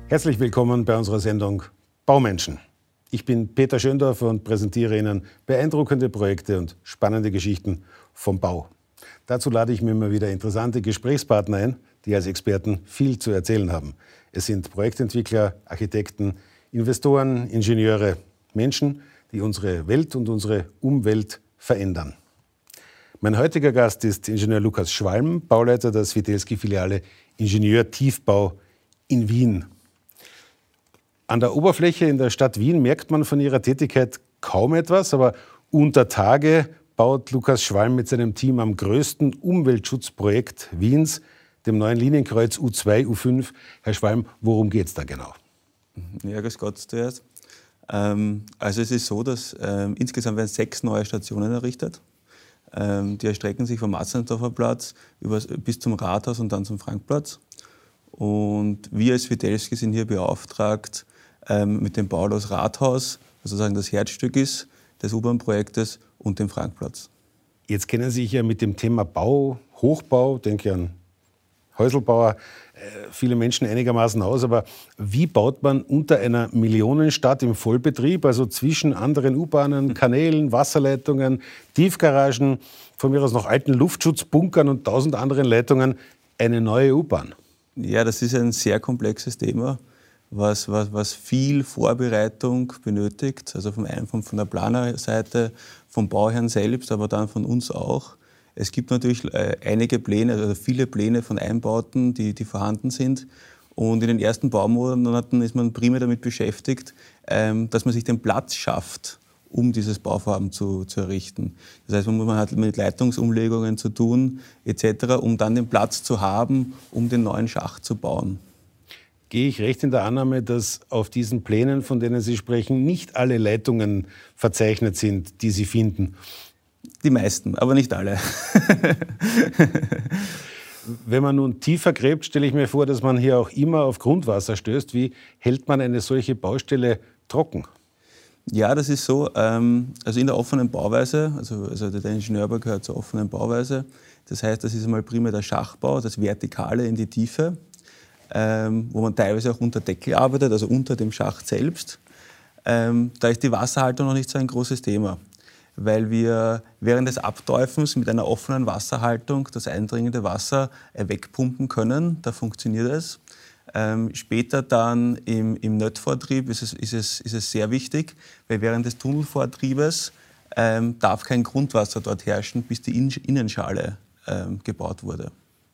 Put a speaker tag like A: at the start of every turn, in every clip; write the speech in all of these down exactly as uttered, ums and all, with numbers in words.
A: Herzlich willkommen bei unserer Sendung Baumenschen. Ich bin Peter Schöndorfer und präsentiere Ihnen beeindruckende Projekte und spannende Geschichten vom Bau. Dazu lade ich mir immer wieder interessante Gesprächspartner ein, die als Experten viel zu erzählen haben. Es sind Projektentwickler, Architekten, Investoren, Ingenieure, Menschen, die unsere Welt und unsere Umwelt verändern. Mein heutiger Gast ist Ingenieur Lukas Schwalm, Bauleiter der Swidelski-Filiale Ingenieur Tiefbau in Wien. An der Oberfläche in der Stadt Wien merkt man von ihrer Tätigkeit kaum etwas, aber unter Tage baut Lukas Schwalm mit seinem Team am größten Umweltschutzprojekt Wiens, dem neuen Linienkreuz U zwei, U fünf. Herr Schwalm, worum geht es da genau?
B: Ja, grüß Gott zuerst. Ähm, also es ist so, dass ähm, insgesamt werden sechs neue Stationen errichtet. Ähm, die erstrecken sich vom Matzensdorfer Platz über, bis zum Rathaus und dann zum Frankplatz. Und wir als Swidelski sind hier beauftragt ähm, mit dem Bau des Rathaus, was sozusagen das Herzstück ist des U-Bahn-Projektes, und dem Frankplatz.
A: Jetzt kennen Sie sich ja mit dem Thema Bau, Hochbau, denke an Häuselbauer, äh, viele Menschen einigermaßen aus. Aber wie baut man unter einer Millionenstadt im Vollbetrieb, also zwischen anderen U-Bahnen, Kanälen, Wasserleitungen, Tiefgaragen, von mir aus noch alten Luftschutzbunkern und tausend anderen Leitungen, eine neue U-Bahn?
B: Ja, das ist ein sehr komplexes Thema, was, was, was viel Vorbereitung benötigt, also vom einen von der Planerseite, vom Bauherrn selbst, aber dann von uns auch. Es gibt natürlich äh, einige Pläne, also viele Pläne von Einbauten, die, die vorhanden sind. Und in den ersten Baumonaten ist man primär damit beschäftigt, ähm, dass man sich den Platz schafft, um dieses Bauvorhaben zu, zu errichten. Das heißt, man hat mit Leitungsumlegungen zu tun, et cetera, um dann den Platz zu haben, um den neuen Schacht zu bauen.
A: Gehe ich recht in der Annahme, dass auf diesen Plänen, von denen Sie sprechen, nicht alle Leitungen verzeichnet sind, die Sie finden?
B: Die meisten, aber nicht alle.
A: Wenn man nun tiefer gräbt, stelle ich mir vor, dass man hier auch immer auf Grundwasser stößt. Wie hält man eine solche Baustelle trocken?
B: Ja, das ist so. Also in der offenen Bauweise, also, also der Ingenieurbau gehört zur offenen Bauweise. Das heißt, das ist einmal primär der Schachbau, das Vertikale in die Tiefe, wo man teilweise auch unter Deckel arbeitet, also unter dem Schacht selbst. Da ist die Wasserhaltung noch nicht so ein großes Thema, weil wir während des Abteufens mit einer offenen Wasserhaltung das eindringende Wasser wegpumpen können. Da funktioniert es. Ähm, später dann im, im Nötvortrieb ist es, ist, es, ist es sehr wichtig, weil während des Tunnelvortriebes ähm, darf kein Grundwasser dort herrschen, bis die In- Innenschale ähm, gebaut wurde.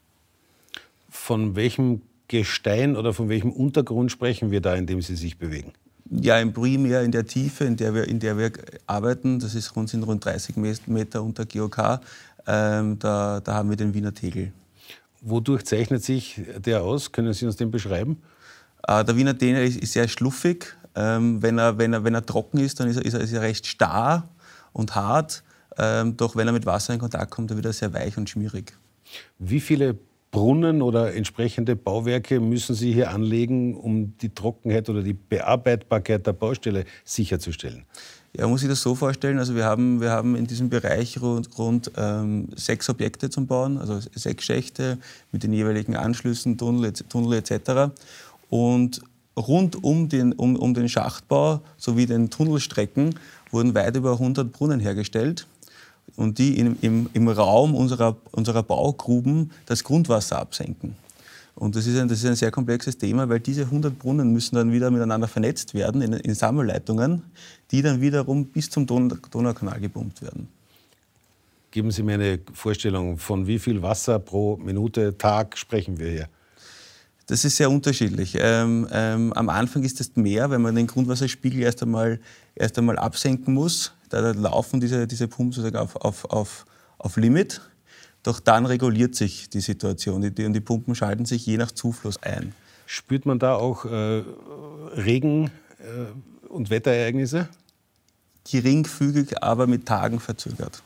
A: Von welchem Gestein oder von welchem Untergrund sprechen wir da, in dem Sie sich bewegen?
B: Ja, im primär in der Tiefe, in der wir, in der wir arbeiten, das ist rund, sind rund dreißig Meter unter G O K, ähm, da, da haben wir den Wiener Tegel.
A: Wodurch zeichnet sich der aus? Können Sie uns den beschreiben?
B: Äh, der Wiener Tegel ist, ist sehr schluffig. Ähm, wenn, er, wenn, er, wenn er trocken ist, dann ist er, ist er, ist er recht starr und hart. Ähm, doch wenn er mit Wasser in Kontakt kommt, dann wird er sehr weich und schmierig.
A: Wie viele Brunnen oder entsprechende Bauwerke müssen Sie hier anlegen, um die Trockenheit oder die Bearbeitbarkeit der Baustelle sicherzustellen?
B: Ja, man muss sich das so vorstellen, also wir haben, wir haben in diesem Bereich rund, rund ähm, sechs Objekte zum Bauen, also sechs Schächte mit den jeweiligen Anschlüssen, Tunnel, Tunnel et cetera. Und rund um den, um, um den Schachtbau sowie den Tunnelstrecken wurden weit über hundert Brunnen hergestellt und die in, im, im Raum unserer, unserer Baugruben das Grundwasser absenken. Und das ist, ein, das ist ein sehr komplexes Thema, weil diese hundert Brunnen müssen dann wieder miteinander vernetzt werden in, in Sammelleitungen, die dann wiederum bis zum Don- Donaukanal gepumpt werden.
A: Geben Sie mir eine Vorstellung, von wie viel Wasser pro Minute, Tag sprechen wir hier?
B: Das ist sehr unterschiedlich. Ähm, ähm, am Anfang ist es mehr, wenn man den Grundwasserspiegel erst einmal, erst einmal absenken muss. Da, da laufen diese, diese Pumpen sozusagen auf, auf, auf, auf Limit. Doch dann reguliert sich die Situation die, und die Pumpen schalten sich je nach Zufluss ein.
A: Spürt man da auch äh, Regen äh, und Wetterereignisse?
B: Geringfügig, aber mit Tagen verzögert.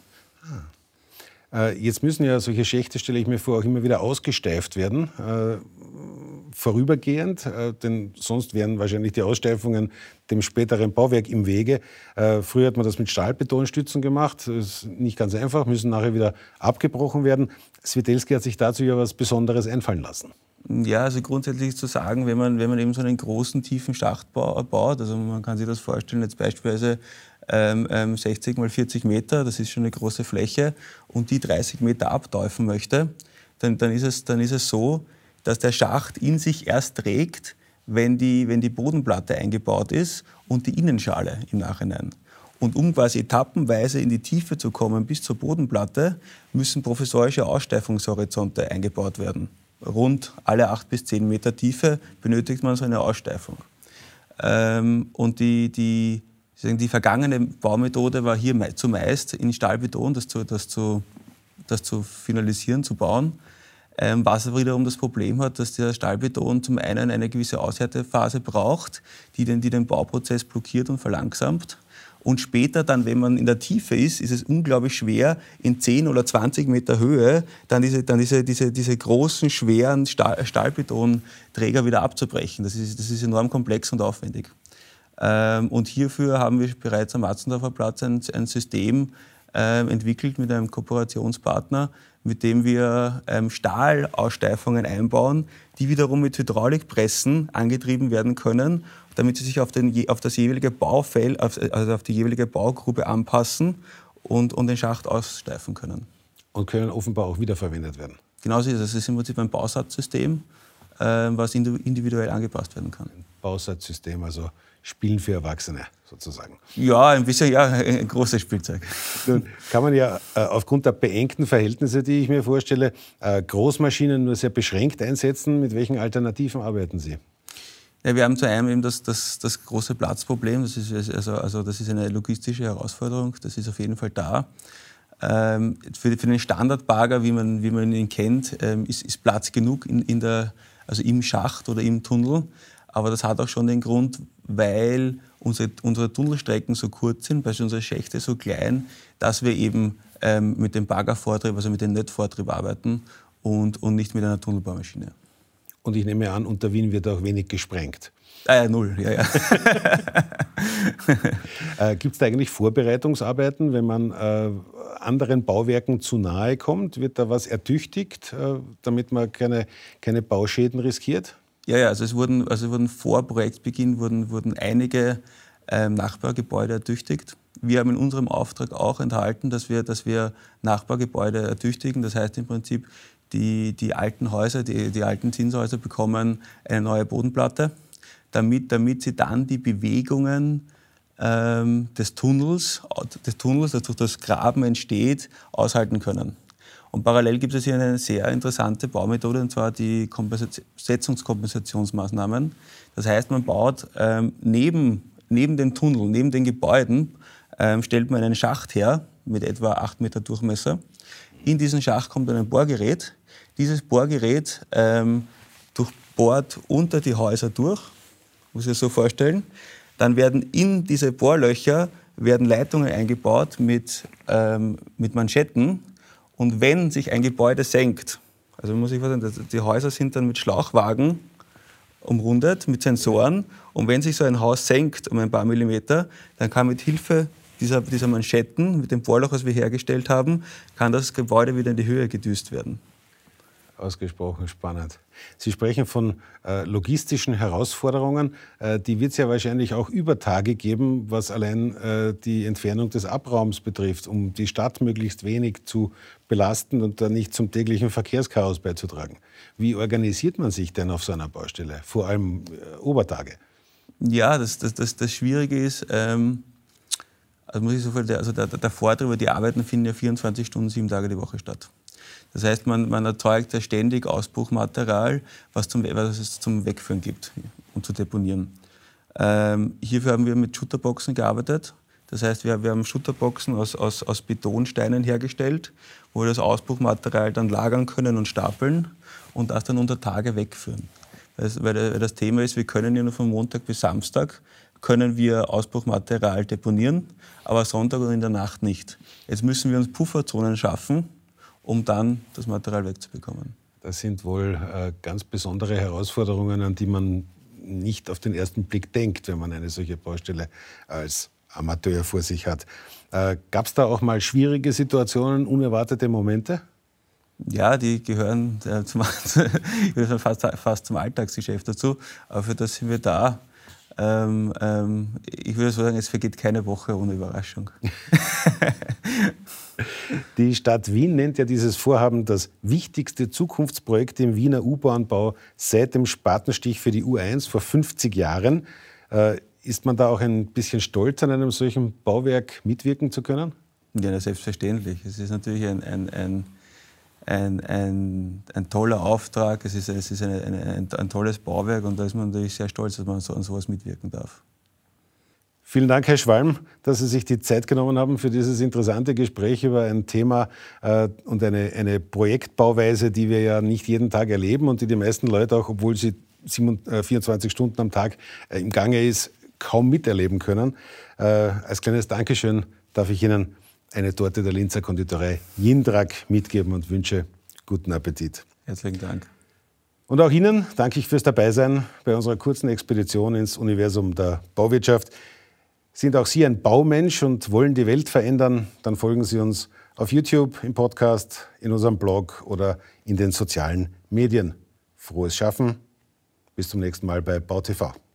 A: Ah. Äh, jetzt müssen ja solche Schächte, stelle ich mir vor, auch immer wieder ausgesteift werden. Äh, vorübergehend, äh, denn sonst wären wahrscheinlich die Aussteifungen dem späteren Bauwerk im Wege. Äh, früher hat man das mit Stahlbetonstützen gemacht. Das ist nicht ganz einfach, müssen nachher wieder abgebrochen werden. Swidelski hat sich dazu ja was Besonderes einfallen lassen.
B: Ja, also grundsätzlich ist zu sagen, wenn man, wenn man eben so einen großen, tiefen Schacht baut, also man kann sich das vorstellen, jetzt beispielsweise ähm, sechzig mal vierzig Meter, das ist schon eine große Fläche, und die dreißig Meter abteufen möchte, dann, dann, ist es, dann ist es so, dass der Schacht in sich erst trägt, wenn die, wenn die Bodenplatte eingebaut ist und die Innenschale im Nachhinein. Und um quasi etappenweise in die Tiefe zu kommen bis zur Bodenplatte, müssen provisorische Aussteifungshorizonte eingebaut werden. Rund alle acht bis zehn Meter Tiefe benötigt man so eine Aussteifung. Ähm, und die, die, die vergangene Baumethode war hier zumeist in Stahlbeton, das zu, das zu, das zu finalisieren, zu bauen. Ähm, was aber wiederum das Problem hat, dass der Stahlbeton zum einen eine gewisse Aushärtephase braucht, die den, die den Bauprozess blockiert und verlangsamt. Und später dann, wenn man in der Tiefe ist, ist es unglaublich schwer, in zehn oder zwanzig Meter Höhe dann diese, dann diese, diese, diese großen, schweren Stahl, Stahlbetonträger wieder abzubrechen. Das ist, das ist enorm komplex und aufwendig. Ähm, und hierfür haben wir bereits am Matzendorfer Platz ein, ein System äh, entwickelt mit einem Kooperationspartner, mit dem wir ähm, Stahlaussteifungen einbauen, die wiederum mit Hydraulikpressen angetrieben werden können, damit sie sich auf, den, auf das jeweilige Baufeld, auf, also auf die jeweilige Baugrube anpassen und, und den Schacht aussteifen können.
A: Und können offenbar auch wiederverwendet werden.
B: Genauso ist es. Es ist im Prinzip ein Bausatzsystem, äh, was individuell angepasst werden kann.
A: Ein Bausatzsystem, also Spielen für Erwachsene sozusagen.
B: Ja, ein bisschen, ja, ein großes Spielzeug.
A: Nun kann man ja äh, aufgrund der beengten Verhältnisse, die ich mir vorstelle, äh, Großmaschinen nur sehr beschränkt einsetzen. Mit welchen Alternativen arbeiten Sie?
B: Ja, wir haben zu einem eben das, das, das große Platzproblem. Das ist, also, also das ist eine logistische Herausforderung. Das ist auf jeden Fall da. Ähm, für, für den Standardbagger, wie man, wie man ihn kennt, ähm, ist, ist Platz genug in, in der, also im Schacht oder im Tunnel. Aber das hat auch schon den Grund, weil unsere, unsere Tunnelstrecken so kurz sind, weil unsere Schächte so klein, dass wir eben ähm, mit dem Baggervortrieb, also mit dem Nettvortrieb arbeiten und, und nicht mit einer Tunnelbaumaschine.
A: Und ich nehme an, unter Wien wird auch wenig gesprengt.
B: Ah ja, null, ja, ja.
A: äh, Gibt es da eigentlich Vorbereitungsarbeiten, wenn man äh, anderen Bauwerken zu nahe kommt? Wird da was ertüchtigt, äh, damit man keine, keine Bauschäden riskiert?
B: Ja, ja, also es wurden, also wurden vor Projektbeginn wurden, wurden einige ähm, Nachbargebäude ertüchtigt. Wir haben in unserem Auftrag auch enthalten, dass wir, dass wir Nachbargebäude ertüchtigen. Das heißt im Prinzip, die, die alten Häuser, die, die alten Zinshäuser bekommen eine neue Bodenplatte, damit, damit sie dann die Bewegungen ähm, des Tunnels, des Tunnels, das durch das Graben entsteht, aushalten können. Und parallel gibt es hier eine sehr interessante Baumethode, und zwar die Setzungskompensationsmaßnahmen. Das heißt, man baut ähm, neben, neben dem Tunnel, neben den Gebäuden, ähm, stellt man einen Schacht her mit etwa acht Meter Durchmesser. In diesen Schacht kommt ein Bohrgerät. Dieses Bohrgerät ähm, durchbohrt unter die Häuser durch, muss ich das so vorstellen. Dann werden in diese Bohrlöcher werden Leitungen eingebaut mit, ähm, mit Manschetten. Und wenn sich ein Gebäude senkt, also muss ich vorstellen, die Häuser sind dann mit Schlauchwagen umrundet, mit Sensoren. Und wenn sich so ein Haus senkt um ein paar Millimeter, dann kann mit Hilfe dieser, dieser Manschetten, mit dem Bohrloch, das wir hergestellt haben, kann das Gebäude wieder in die Höhe gedüst werden.
A: Ausgesprochen spannend. Sie sprechen von äh, logistischen Herausforderungen. Äh, die wird es ja wahrscheinlich auch über Tage geben, was allein äh, die Entfernung des Abraums betrifft, um die Stadt möglichst wenig zu belasten und dann nicht zum täglichen Verkehrschaos beizutragen. Wie organisiert man sich denn auf so einer Baustelle, vor allem äh, Obertage? Ja, das, das, das, das Schwierige ist, ähm, also muss ich so viel, also der, der Vortrieb, die Arbeiten finden ja vierundzwanzig Stunden, sieben Tage die Woche statt. Das heißt, man, man erzeugt ja ständig Ausbruchmaterial, was, zum, was es zum Wegführen gibt und zu deponieren. Ähm, hierfür haben wir mit Schutterboxen gearbeitet. Das heißt, wir, wir haben Schutterboxen aus, aus, aus Betonsteinen hergestellt, wo wir das Ausbruchmaterial dann lagern können und stapeln und das dann unter Tage wegführen. Das, weil, weil das Thema ist, wir können ja nur von Montag bis Samstag können wir Ausbruchmaterial deponieren, aber Sonntag und in der Nacht nicht. Jetzt müssen wir uns Pufferzonen schaffen, um dann das Material wegzubekommen. Das sind wohl äh, ganz besondere Herausforderungen, an die man nicht auf den ersten Blick denkt, wenn man eine solche Baustelle als Amateur vor sich hat. Äh, Gab es da auch mal schwierige Situationen, unerwartete Momente?
B: Ja, die gehören äh, zum, fast, fast zum Alltagsgeschäft dazu. Aber für das sind wir da. Ähm, ähm, ich würde so sagen, es vergeht keine Woche ohne Überraschung.
A: Die Stadt Wien nennt ja dieses Vorhaben das wichtigste Zukunftsprojekt im Wiener U-Bahn-Bau seit dem Spatenstich für die U eins vor fünfzig Jahren. Äh, ist man da auch ein bisschen stolz, an einem solchen Bauwerk mitwirken zu können?
B: Ja, selbstverständlich. Es ist natürlich ein, ein, ein, ein, ein, ein toller Auftrag, es ist, es ist eine, eine, ein, ein tolles Bauwerk und da ist man natürlich sehr stolz, dass man so, an sowas mitwirken darf.
A: Vielen Dank, Herr Schwalm, dass Sie sich die Zeit genommen haben für dieses interessante Gespräch über ein Thema äh, und eine, eine Projektbauweise, die wir ja nicht jeden Tag erleben und die die meisten Leute auch, obwohl sie vierundzwanzig Stunden am Tag äh, im Gange ist, kaum miterleben können. Äh, als kleines Dankeschön darf ich Ihnen eine Torte der Linzer Konditorei Jindrak mitgeben und wünsche guten Appetit.
B: Herzlichen Dank.
A: Und auch Ihnen danke ich fürs Dabeisein bei unserer kurzen Expedition ins Universum der Bauwirtschaft. Sind auch Sie ein Baumensch und wollen die Welt verändern? Dann folgen Sie uns auf YouTube, im Podcast, in unserem Blog oder in den sozialen Medien. Frohes Schaffen. Bis zum nächsten Mal bei BauTV.